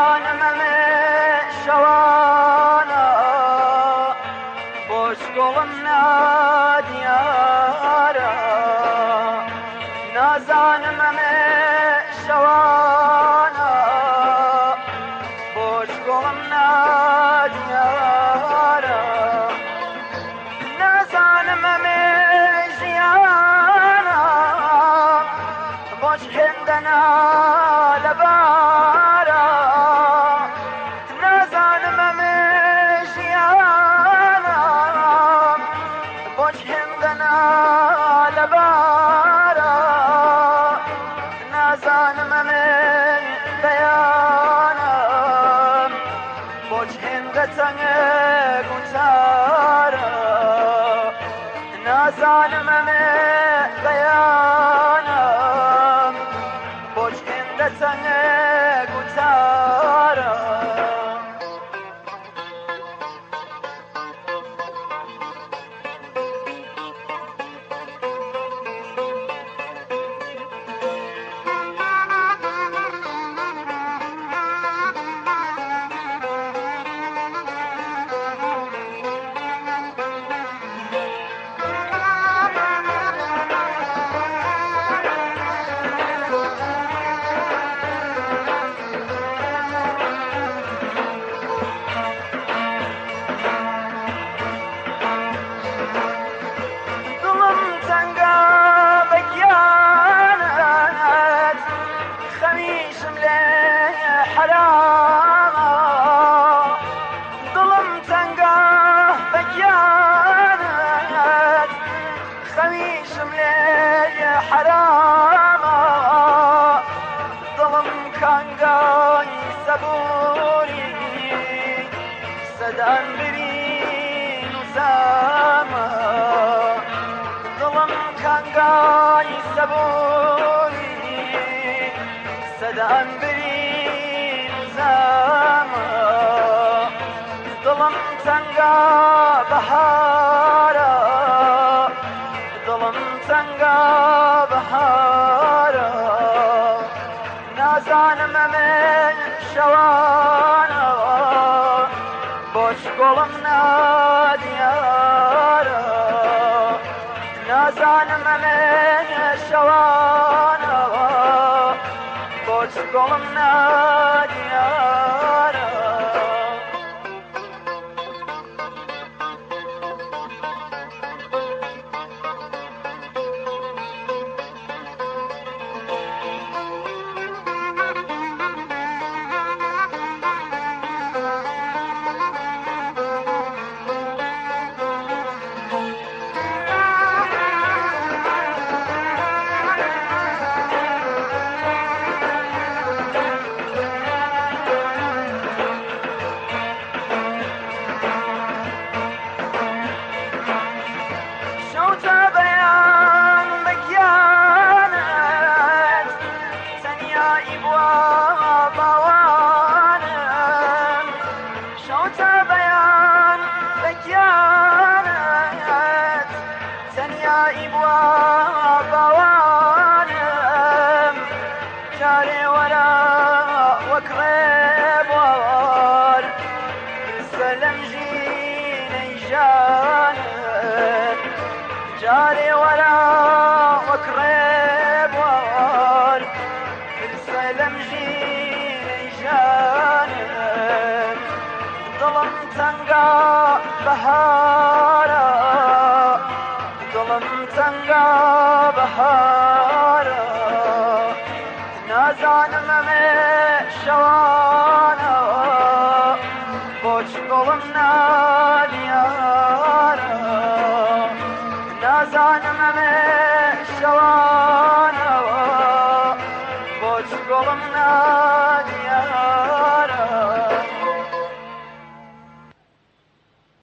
نازانم شوانا بوش گڵم نادیارە نازانم شوانا بوش گڵم نادیارە نازانم ژیانە بۆچ هێندەنا لەبارە نازانم ژیانە بۆچ هێندەنا لەبارە نازانم بەیانم بۆچ هێندە چەنگ و چارە نازانم بەیانم بۆچ هێندە چەنگ و چارە حرامە دڵم کانگای سەبووری سەدان برین و زامە دڵم کانگای سەبووری سەدان برین و زامە دڵم تەنگا بەهارە دڵم تەنگا بەهارە نازانم شەوانە بۆچ گوڵم نادیارە نازانم شەوانە بۆچ گوڵم نادیارە جاري ورا وكريب وار السلم جيني جانب جاري ورا وكريب وار السلم جيني جانب ظلم تنقى بهارة ظلم تنقى بهارة نازانم شەوانە بۆچ گوڵم نادیارە نازانم شەوانە بۆچ گوڵم نادیارە